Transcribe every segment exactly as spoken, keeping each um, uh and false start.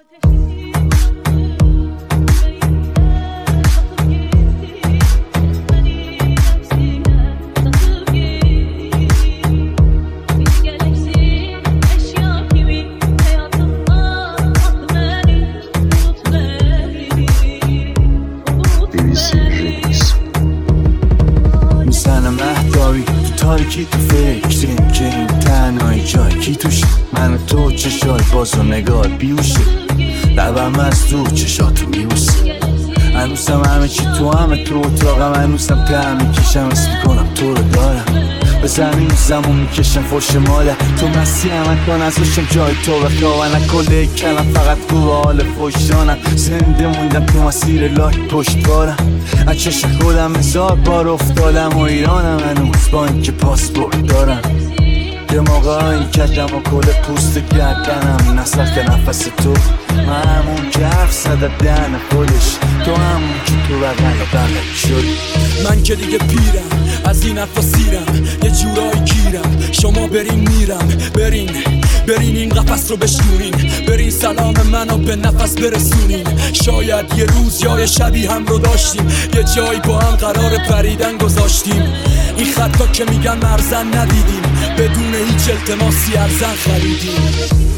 تاریکی تو فکریم که این تنهایی جای کی توش من و تو چشای باز و نگاه بیوشه لبم از تو چشاتو میوسه هنوزم همه چی تو همه تو اتاقم هنوزم ته میکشم اسم میکنم تو رو دارم به زمین و زمون میکشم فش ماله تو مسیح من تا نزوشم جای تو بخواه و نکله کلم فقط تو حال فشانم زنده موندم تو مسیر لاک پشت بارم از چشم خودم هزار بار افتادم و ایرانم هنوز با این که پاسپورت دارم یه موقع این کجم و کل پوست گردنم نسخ نفس تو من همون که حرف زده دهن خودش تو همون که تو بغل بغل شد من که دیگه پیرم از این حرفا سیرم یه جورایی گیرم شما برین میرم برین برین این قفس رو بشنونین برین سلام منو به نفس برسونین شاید یه روز یا یه شبی هم رو داشتیم یه جایی با هم قرار پریدن گذاشتیم این خطا که میگن مرزن ندیدیم بدون هیچ التماسی ارزن خریدیم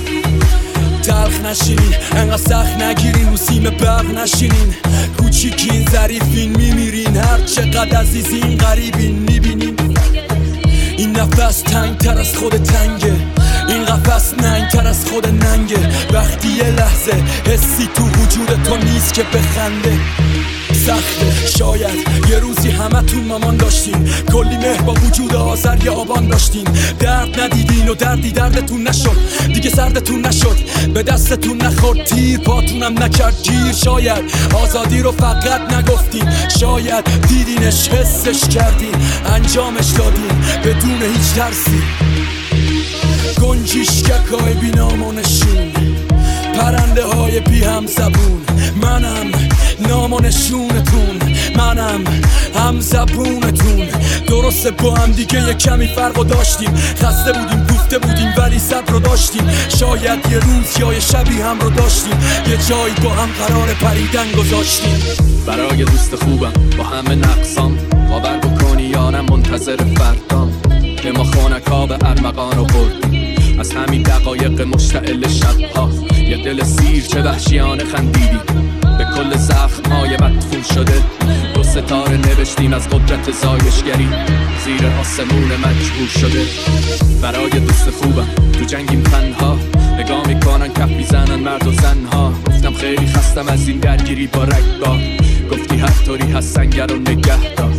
تلخ نشینین انقدر سخت نگیرین رو سیم برق نشینین کوچیکین ظریفین میمیرین هر چقدر عزیزین غریبین میبینین این نفس تنگ تر از خود تنگه این قفس ننگ تر از خود ننگه وقتی یه لحظه حسی تو وجود تو نیست که بخنده سخته شاید یه روزی همه تون مامان داشتین کلی مهر با وجود آذر یا آبان داشتین درد ندیدین و دردی دردتون نشد دیگه سردتون نشد به دستتون نخورد تیر پاتونم نکرد گیر شاید آزادی رو فقط نگفتین شاید دیدینش حسش کردین انجامش دادین بدون هیچ ترسی گنجیشککای بی نامونشون پرنده های بی هم زبون منم نامونشونتون منم هم زبونتون درسته با هم دیگه یه کمی فرق داشتیم خسته بودیم گفته بودیم ولی صبر رو داشتیم شاید یه روز یا یه شبی هم رو داشتیم یه جایی با هم قرار پریدن گذاشتیم برای دوست خوبم با همه نقصام باور بکنی یارم منتظر فردام که ما خونکا به ارمغان رو بردیم از همین دقایق مشتعل شبها یه دل سیر چه وحشیانه خندیدی به کل زخم‌های مدفون شده دو ستاره نوشتیم از قدرت زایشگری زیر آسمون مجبور شده برای دوست خوبم تو جنگیم تنها نگاه میکنن کف میزنن مرد و زنها گفتم خیلی خستم از این درگیری با رگبار گفتی هر طوری هست سنگر رو نگه دار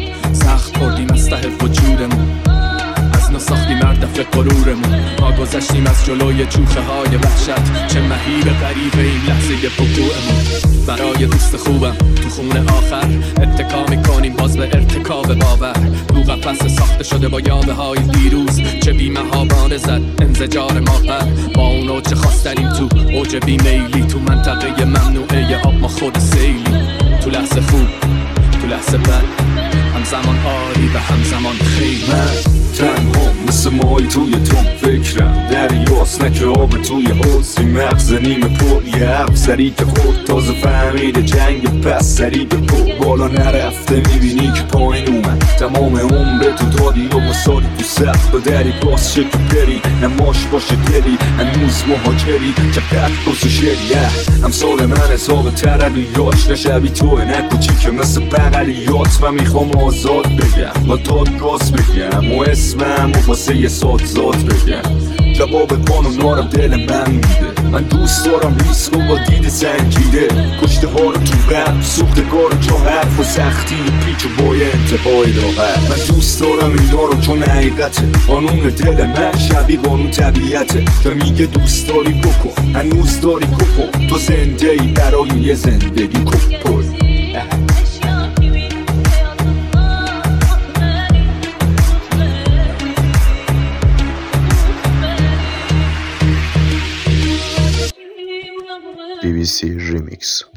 سخت خوردیم از ته وجودمون از نو ساختیم مردف غرورمون ما گذشتیم از جلوی جوخه های وحشت چه مهیب غریب این لحظه وقوعمون برای دوست خوبم تو خونه آخر اتکا میکنیم باز به ارتکاب باور رو قفس ساخته شده با یاده های دیروز چه بی‌محابانه زد انزجار ما پر با اون اوج خواستنیم تو اوج بیمیلی تو منطقه ممنوعه آب ما خود سیلی تو لحظه خوب تو لحظه بد همزمان عالی و همزمان خیلی من تنها مثل مای توی تون فکرم دریاست نکه آب توی حوزی مغز نیمه پر یه حرف سری که خود تازه فهمید جنگ پس سری به پر بالا نرفته میبینی که پایین اومد تمام عمر تو دادی و مسالی تو سخت با دری باز شکل بری نماش باشه دلی هنوز مهاجری چقدر بسو شری همسال من حساب تردیاش نشبی توه نکوچی که مثل بغلیات و میخوام آزاد بگم با داد گاز بگم و اسمم و واسه یه سات زاد بگم جواب قانونارم دل من میده من دوست دارم ریسک و با دید سنجیده کشته ها رو تو قلب سوختگار جا حرف و سختی پیچ و بای انتهای لاغر من دوست دارم اینا رو چون حقیقته قانون دل من شبیه قانون طبیعته که میگه دوست داری بکن هنوز داری کپن تو زنده ای برای یه زندگی کپن بی بی سی Remix